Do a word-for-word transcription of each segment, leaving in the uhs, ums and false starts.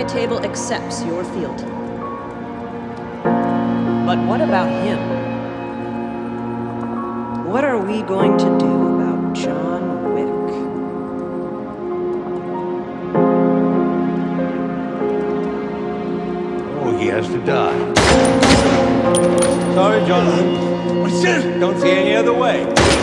my table accepts your fealty. But what about him? What are we going to do about John Wick? Oh, he has to die. Sorry, Jonathan. What's this? Don't see any other way.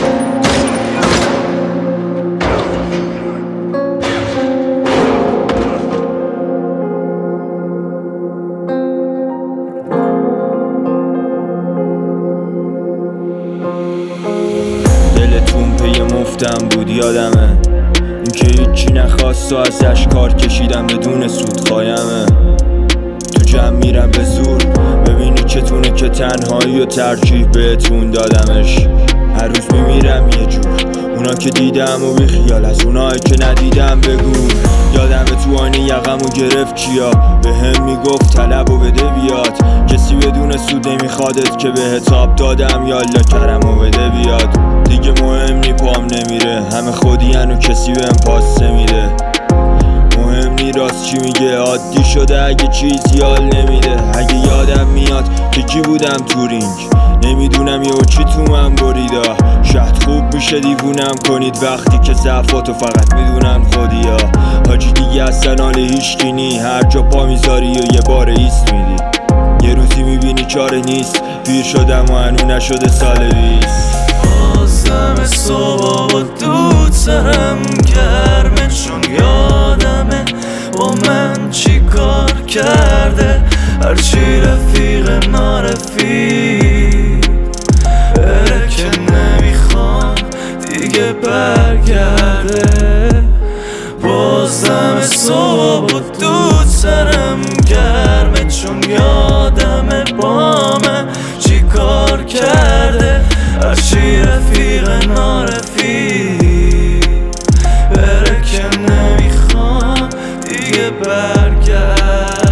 دلتون پی مفتم بود یادمه، این که هیچی نخواست و ازش کار کشیدم بدون سود خایمه. تو جمع میرم به زور، ببینی چتونه که تنهایی و ترجیح بهتون دادمش. هر روز میمیرم یه جور، اونا که دیدم و بیخیال از اونایی که ندیدم بگو. یادم تو آینه یقمو گرفت کیا به هم میگفت طلب و بده بیاد. کسی بدون سود نمیخوادت که به حساب دادم یالا کرم و بده بیاد. دیگه مهم نی پام نمیره، همه خودین و کسی بهم پاس نمیده. مهم نی راست چی میگه، عادی شده اگه چیزی حال نمیده. اگه یادم میاد که کی بودم تو رینگ، نمیدونم یه چی تو من بریده. شاید خوب میشه دیوونم کنید وقتی که ضعفاتو فقط میدونم خودیا. حاجی دیگه اصلا حال هیچکی نی، هر جا پا میذاری و یه بار ایست میدی. یه روزی میبینی چاره نیست، پیر شدم و هنو نشده سال بیست. بازم صبح با دود سرم گرمه، چون یادمه با من چی کار کرده. هرچی رفیق نارفیق بره که نمیخوام دیگه برگرده. بازم صبح با دود سرم گرمه، چون یادمه با من چی کار کرده. هرچی رفیق نارفیق بره که نمیخوام دیگه برگرده.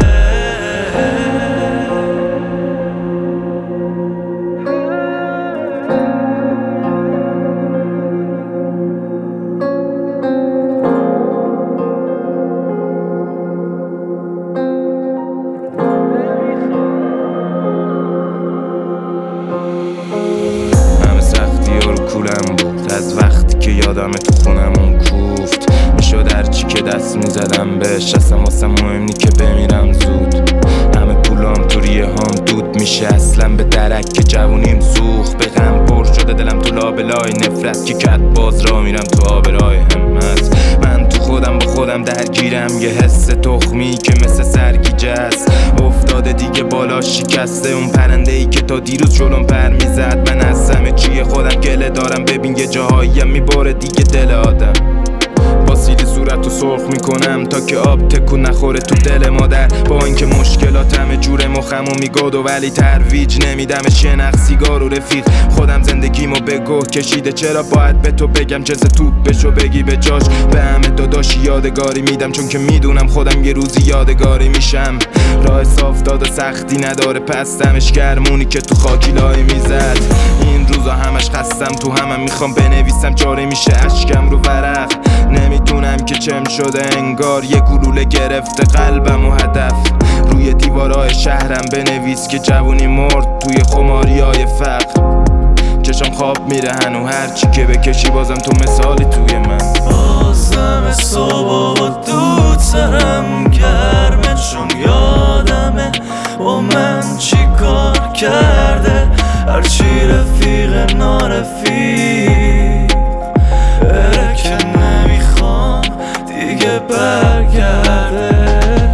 از وقتی که یادم تو خونمون کوفت میشد هرچی که دست میزدم بهش، اصلا واسه مهم نی که بمیرم زود. همه پولام تو ریه هم دود میشه، اصلا به درک که جوونیم سوخت. به غم پر شده دلم تو لابلای نفرت که کت باز را میرم تو آبرای همت. من تو خودم با خودم درگیرم، یه حس تخمی که مثل سرگیجه است افتاده دیگه بالا شکسته. اون پرنده ای که تا دیروز جلوم پر میزد، من از همه چی خودم گله دارم. ببین یه جاهاییم میباره دیگه دل آدم. با سیلی صورت رو سرخ میکنم تا که آب تکون نخوره تو دل مادر. با اینکه مشکلات همه جور مخمو میگادو ولی ترویج نمیدم شنق سیگار و رفیق. خودم زندگیمو به گوه کشیده، چرا باید به تو بگم جز توپ بشو بگی به جاش. به همه داداشی یادگاری میدم، چون که میدونم خودم یه روزی یادگاری میشم. راه صاف داد و سختی نداره، پس دمش گرمونی که تو خاکی لای میزد. این روزا همش خستم تو همم، میخوام بنویسم جاره میشه اشکم رو ورق. نمیدونم که چم شده، انگار یه گلوله گرفته قلبم و هدف. روی دیوارای شهرم بنویس که جوونی مرد توی خماریای فقر. چشم خواب میره هنو، هرچی که بکشی بازم تو مثالی توی من. بازم صبح با دود سرم گرمه، چون یادمه با من چی کار کرده. هرچی رفیق نارفیق بره که نمیخوام دیگه برگرده.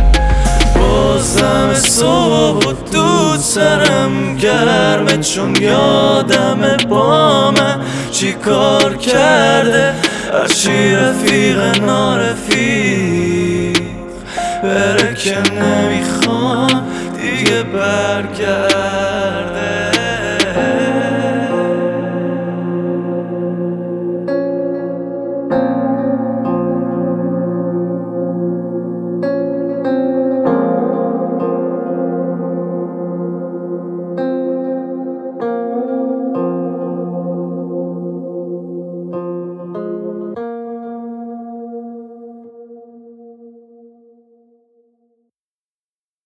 بازم صبح با دود سرم گرمه، چون یادمه با من چی کار کرده. هرچی رفیق نارفیق بره که نمیخوام دیگه برگرده.